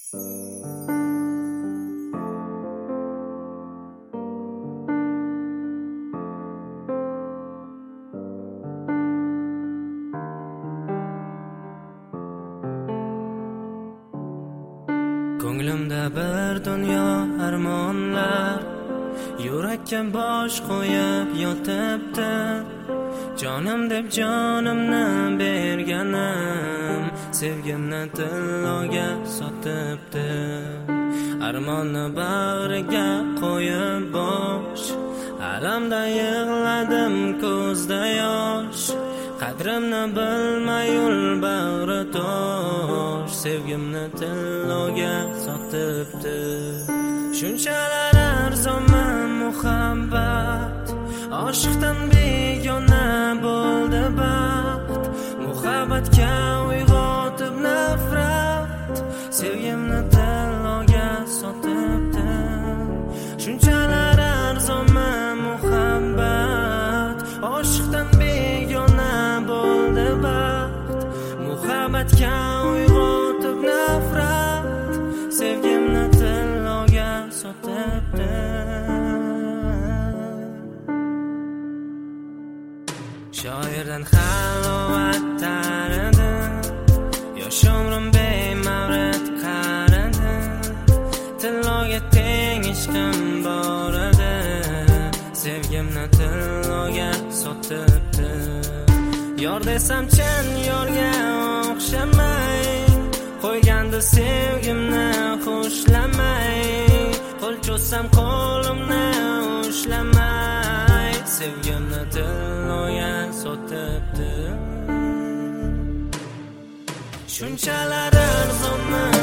Ko'nglimda bir dunyo armonlar, yurakka bosh qo'yib yotibdi. Jonim deb jonimni berganim, sevgimni tilloga sotibdi. Armonni bag'riga qo'yib bosh, alamda yig'ladim ko'zda yosh. Qadrimni bilmay yo'l bag'ri tosh, sevgimni tilloga sotibdi. Shunchalar arzonmi muhabbat, oshiqdan begona bo'ldi baxt. Muhabbatga uyg'otib nafrat, sevgimni tilloga sotibdi. Shunchalar arzonmi muhabbat, oshiqdan begona bo'ldi baxt. Muhabbatga uyg'otib nafrat, sevgimni tilloga sotibdi. Shoirdan halovat taradi, yosh umrim bemavrid qaradi. Tilloga teng ishqim bor edi, sevgimni tilloga sotibdi. Yor desam chin yorga o'xshamay, qo'ygandi sevgimni xushlamay. Qo'l cho'zsam qo'limni ushlamay, sevgimni tilloga sotibdi. Shunchalar arzonmi